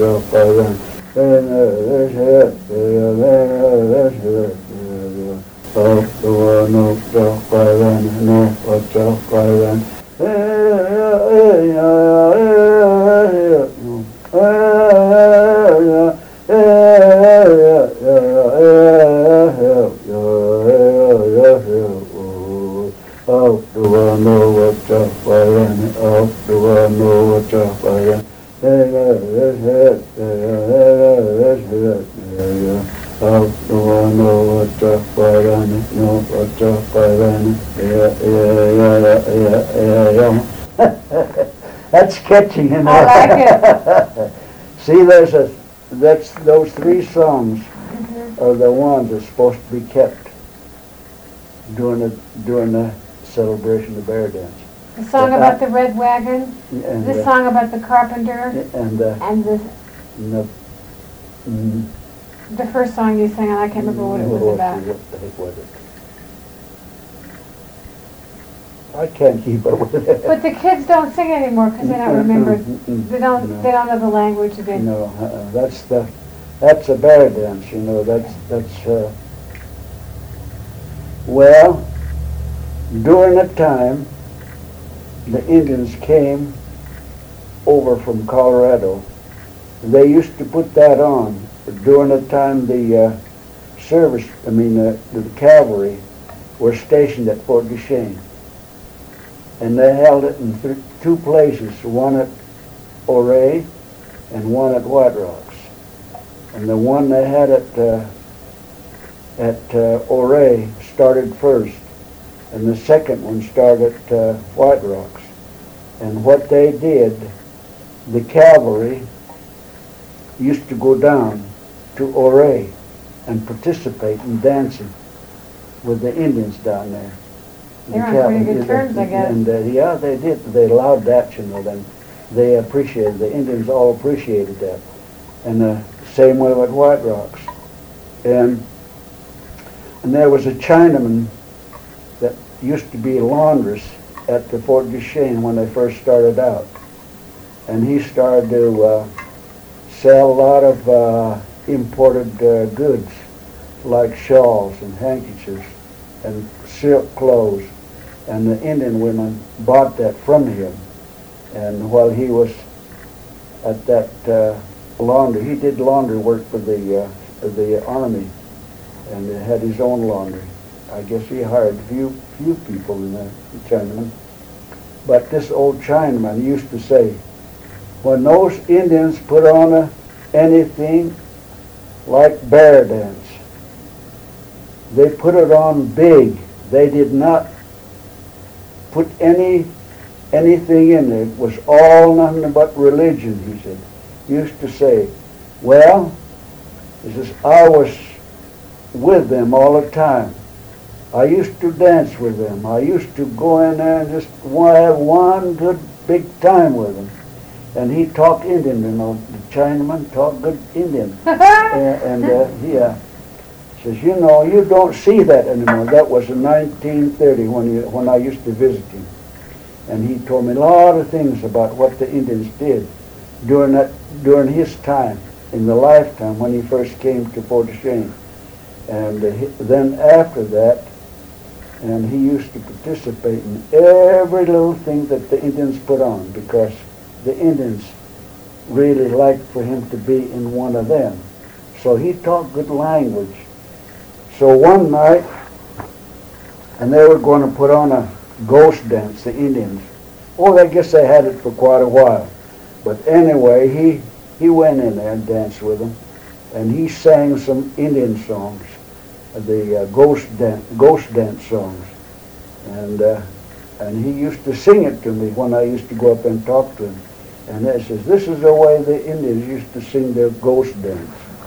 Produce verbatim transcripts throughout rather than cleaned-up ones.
That's catchy, you know. I like it. See, there's a, that's, those three songs Mm-hmm. are the ones that's supposed to be kept during the, during the celebration of the bear dance. The song about the red wagon, And, the uh, song about the carpenter, and, uh, and the, and the, mm, the first song you sang, and I can't remember what it was oh, about. What the heck was it? I can't keep up with it. But the kids don't sing anymore because they don't remember. Mm-mm, They don't. no. They don't know the language of it. No, uh, that's the, that's a bear dance, you know, that's, that's, uh, well, during the time the Indians came over from Colorado, they used to put that on during the time the uh, service, I mean, uh, the cavalry were stationed at Fort Duchesne. And they held it in th- two places, one at Ouray and one at White Rocks. And the one they had at uh, at uh, Ouray started first, and the second one started at uh, White Rocks. And what they did, the cavalry used to go down to Ouray and participate in dancing with the Indians down there. They're on pretty good terms, I guess. And uh, yeah, they did. They allowed that, you know. Then they appreciated. The Indians all appreciated that. And the uh, same way with White Rocks. And and there was a Chinaman that used to be a laundress at the Fort Duchesne when they first started out, and he started to uh, sell a lot of uh, imported uh, goods like shawls and handkerchiefs and silk clothes, and the Indian women bought that from him. And while he was at that uh, laundry, he did laundry work for the uh, for the army, and had his own laundry. I guess he hired few few people in the Chinaman. But this old Chinaman used to say, when those Indians put on a, anything like bear dance, they put it on big. They did not put any anything in it. It was all nothing but religion, he said. He used to say, well, he says, I was with them all the time. I used to dance with them. I used to go in there and just have one good big time with them. And he talked Indian, you know, the Chinaman talked good Indian. and and uh, he uh, says, you know, you don't see that anymore. That was in nineteen thirty when, he, when I used to visit him. And he told me a lot of things about what the Indians did during that during his time, in the lifetime when he first came to Fort Duchesne. And uh, he, then after that, and he used to participate in every little thing that the Indians put on, because the Indians really liked for him to be in one of them. So he talked good language. So one night, and they were going to put on a ghost dance, the Indians. Oh, I guess they had it for quite a while. But anyway, he, he went in there and danced with them, and he sang some Indian songs, the uh, ghost dance, ghost dance songs, and uh, and he used to sing it to me when I used to go up and talk to him. And he says, this is the way the Indians used to sing their ghost dance.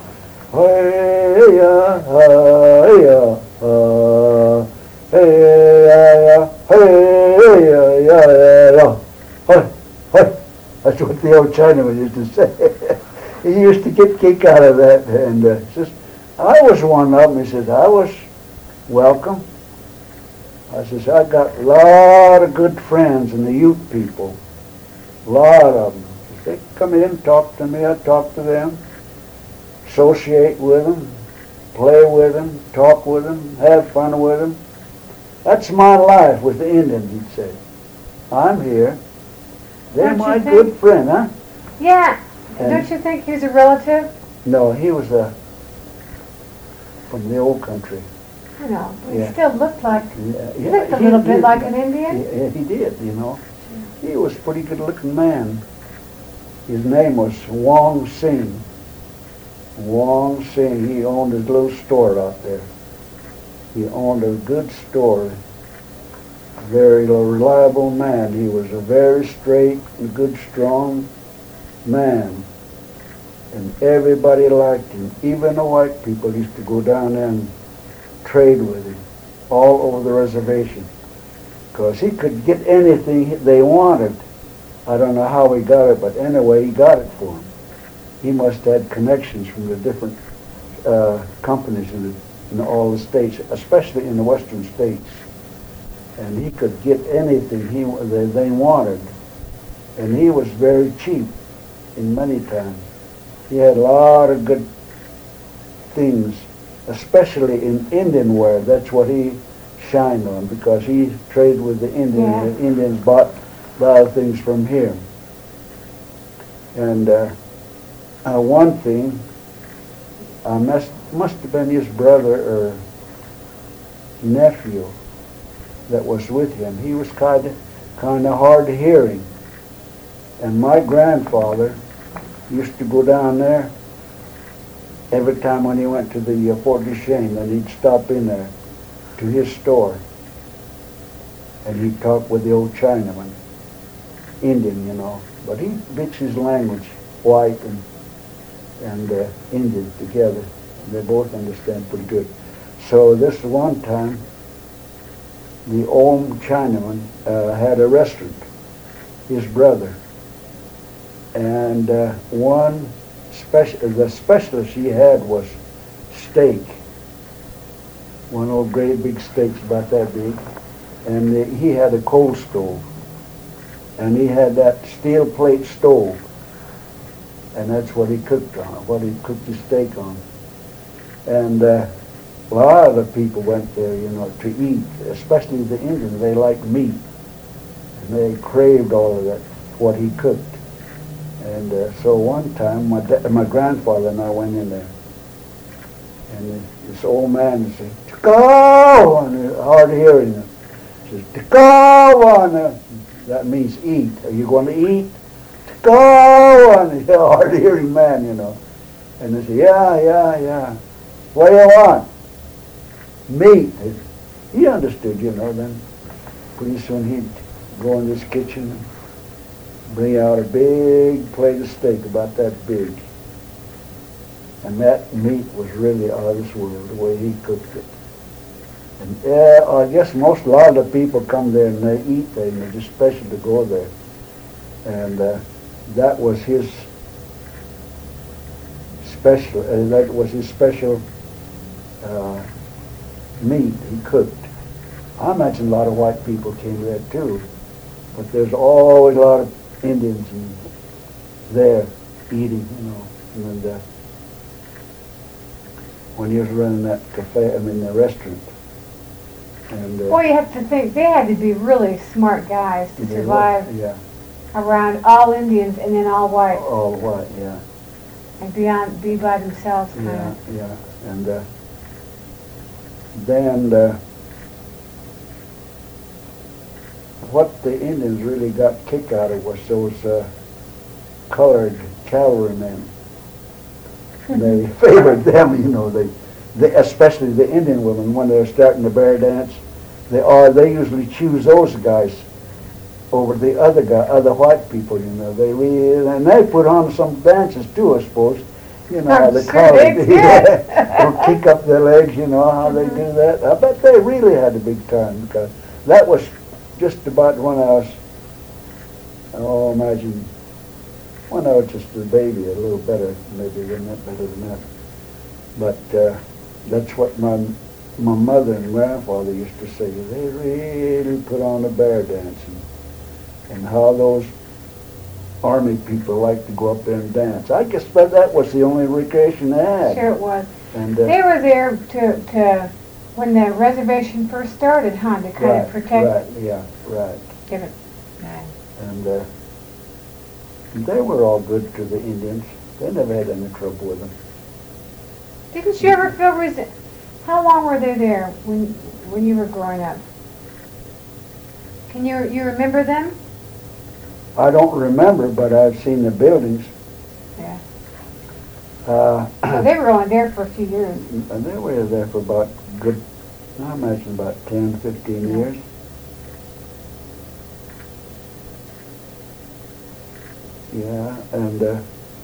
Hey-ya, hey-ya, uh, hey-ya, hey-ya, hey-ya, hey, hey. That's what the old Chinaman used to say. He used to get kick out of that. And uh, says, I was one of them. He says, I was welcome. I says, I got a lot of good friends in the Ute people. A lot of them. They come in, talk to me, I talk to them, associate with them, play with them, talk with them, have fun with them. That's my life with the Indians, he'd say. I'm here. They're Don't my you good think- friend, huh? Yeah. And- Don't you think he was a relative? No, he was uh, from the old country. I know. But Yeah. he still looked like, Yeah, he looked a little bit like an Indian. Yeah, he did, you know. He was a pretty good-looking man. His name was Wong Sing. Wong Sing. He owned his little store out there. He owned a good store. A very reliable man. He was a very straight and good, strong man. And everybody liked him. Even the white people used to go down there and trade with him all over the reservation. Because he could get anything they wanted. I don't know how he got it, but anyway, he got it for them. He must have had connections from the different uh, companies in, the, in all the states, especially in the western states. And he could get anything he they, they wanted. And he was very cheap in many times. He had a lot of good things, especially in Indian wear. That's what he shined on, because he traded with the Indians. Yeah. The Indians bought a lot of things from him. And uh, uh, one thing, uh, must, must have been his brother or nephew that was with him. He was kind of kind of hard of hearing. And my grandfather used to go down there every time when he went to the uh, Fort Duchesne, and he'd stop in there to his store, and he'd talk with the old Chinaman, Indian, you know. But he mixed his language, white and and uh, Indian together. They both understand pretty good. So this one time, the old Chinaman uh, had a restaurant, his brother, and uh, one special, the specialist he had was steak. One of those great big steaks about that big, and the, he had a coal stove, and he had that steel plate stove, and that's what he cooked on, what he cooked his steak on. And uh, a lot of the people went there, you know, to eat, especially the Indians. They liked meat, and they craved all of that, what he cooked. And uh, so one time, my da- my grandfather and I went in there, and this old man said, "Go!" and hard of hearing him. He says, "Go!" and that means eat. Are you going to eat? Go! And he's a hard of hearing man, you know. And they said, "Yeah, yeah, yeah. What do you want?" "Meat." He understood, you know. Then pretty soon he'd go in this kitchen and bring out a big plate of steak about that big. And that meat was really out of this world, the way he cooked it. And yeah, I guess most, a lot of the people come there and they eat there, and they're just special to go there. And uh, that was his special, uh, that was his special uh, meat he cooked. I imagine a lot of white people came there too, but there's always a lot of Indians in there eating, you know. And uh, when he was running that cafe, I mean the restaurant. And uh, Well, you have to think, they had to be really smart guys to they were- survive Yeah, around all Indians and then all white, all white, yeah, and be on, be by themselves, kind yeah, of. yeah. And uh, then uh, what the Indians really got kick out of was those uh, colored cavalrymen. They favored them, you know. They, they, especially the Indian women, when they're starting the bear dance, they are. They usually choose those guys over the other guy, other white people. You know, they really, and they put on some dances too, I suppose. You know how I'm the sure colored they did. or kick up their legs. You know how they do that. I bet they really had a big time, because that was just about when I was. Oh, imagine. When I was just a baby, a little better, maybe than that, better than that. But uh, that's what my my mother and grandfather used to say. They really put on a bear dance, and, and how those army people liked to go up there and dance. I guess that that was the only recreation they had. Sure it was. And uh, They were there to, to, when the reservation first started, huh, to kind right, of protect. right, yeah, right. Give it. Right. And uh, they were all good to the Indians. They never had any trouble with them. Didn't you ever feel resi- How long were they there when when you were growing up? Can you you remember them? I don't remember, but I've seen the buildings. Yeah. Uh, Well, they were only there for a few years. and they were there for about good, I imagine about ten, fifteen Yeah. years. Yeah, and uh,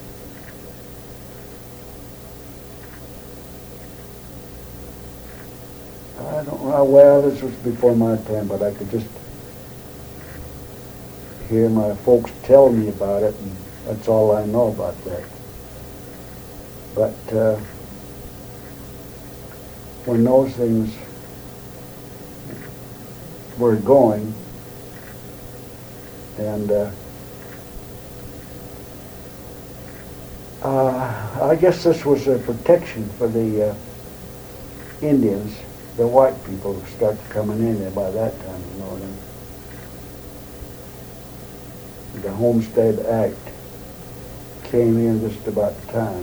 I don't know, well, this was before my time, but I could just hear my folks tell me about it, and that's all I know about that. But uh, when those things were going, and uh, uh, I guess this was a protection for the uh, Indians, the white people who started coming in there by that time, you know. And the Homestead Act came in just about the time.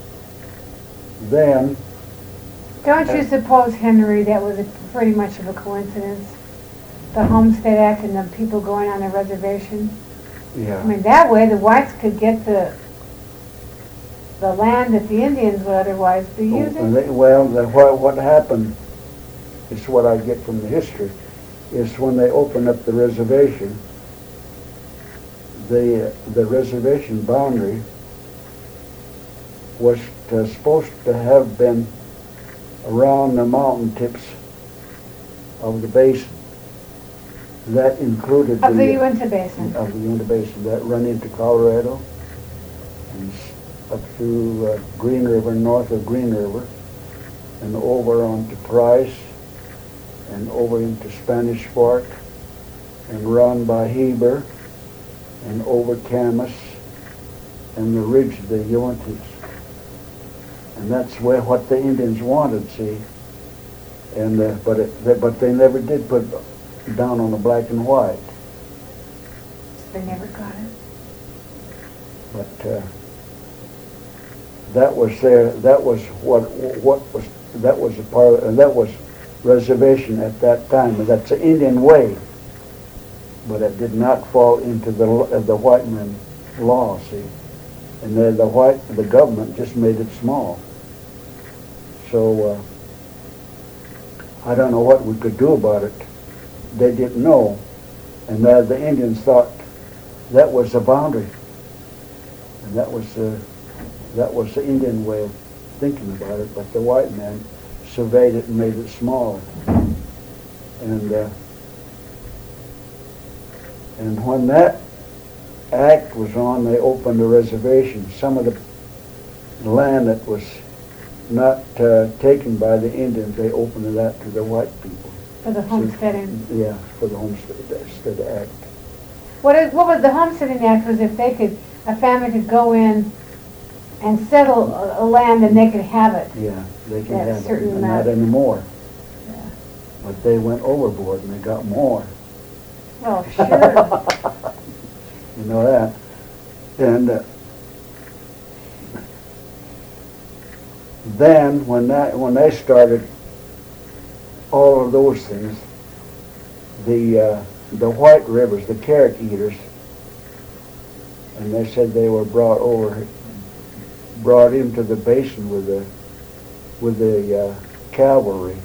Then, Don't you suppose, Henry, that was a, pretty much of a coincidence? The Homestead Act and the people going on the reservation? yeah. I mean, that way the whites could get the the land that the Indians would otherwise be Oh, using. and they- Well, the, what, what happened is what I get from the history, is when they opened up the reservation, the, the reservation boundary was to, supposed to have been around the mountain tips of the basin. That included Of the the, Uinta Basin. of the Uinta Basin, that run into Colorado and s- up through uh, Green River, north of Green River, and over onto Price, and over into Spanish Fork, and run by Heber, and over Camas, and the ridge of the Uintas. And that's where what the Indians wanted, see. And uh, but it, they, but they never did put down on the black and white. They never got it. But uh, that was their, that was what, what was, that was a part, and that was reservation at that time, and that's the Indian way. But it did not fall into the, uh, the white man law, see. And the, the white, the government just made it small. So, uh, I don't know what we could do about it. They didn't know, and uh, the Indians thought that was the boundary. And that was the, that was the Indian way of thinking about it, but the white man surveyed it and made it smaller. And uh, and when that act was on, they opened a reservation. Some of the land that was not uh, taken by the Indians, they opened it up to the white people. For the homesteading. So, yeah, for the Homestead Act. What is, what was the homesteading act was if they could, a family could go in and settle a, a land and they could have it. Yeah, they can At a have it, certain and amount. not anymore. Yeah. But they went overboard and they got more. Well, sure. You know that. And uh, then when that when they started all of those things, the uh, the white rivers, the carrot eaters, and they said they were brought over, brought into the basin with the with the uh, cavalry.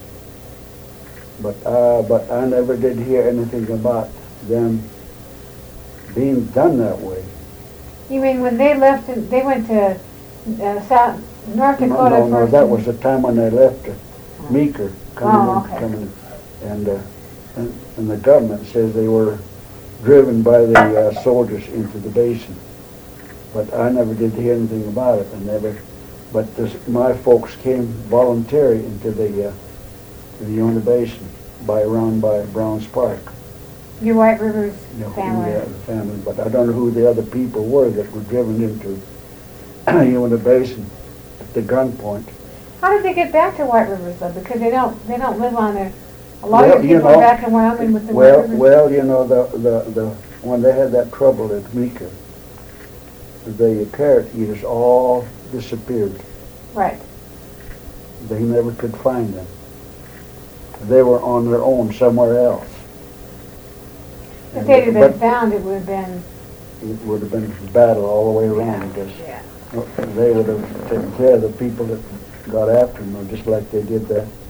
But uh, but I never did hear anything about them being done that way. You mean when they left, and they went to uh, South, North No, Dakota no, no, first? that and- was the time when they left uh, Meeker coming Oh, in, okay. coming in. And, uh, and, and the government says they were driven by the uh, soldiers into the basin. But I never did hear anything about it. I never, but this, my folks came voluntary into the, uh, the Uinta Basin by around by Browns Park. Your White Rivers you know, who family. the family, but I don't know who the other people were that were driven into Uinta Basin at the gunpoint. How did they get back to White Rivers though? Because they don't, they don't live on there. A lot Well, of you people know, are back in Wyoming with the Well, White Rivers. well, you know, the, the, the, when they had that trouble at Meeker, the carrot eaters all disappeared. Right. They never could find them. They were on their own somewhere else. If And- they'd have been but found, it would have been, it would have been a battle all the way around, I guess. yeah. They would have taken care of the people that got after them, just like they did that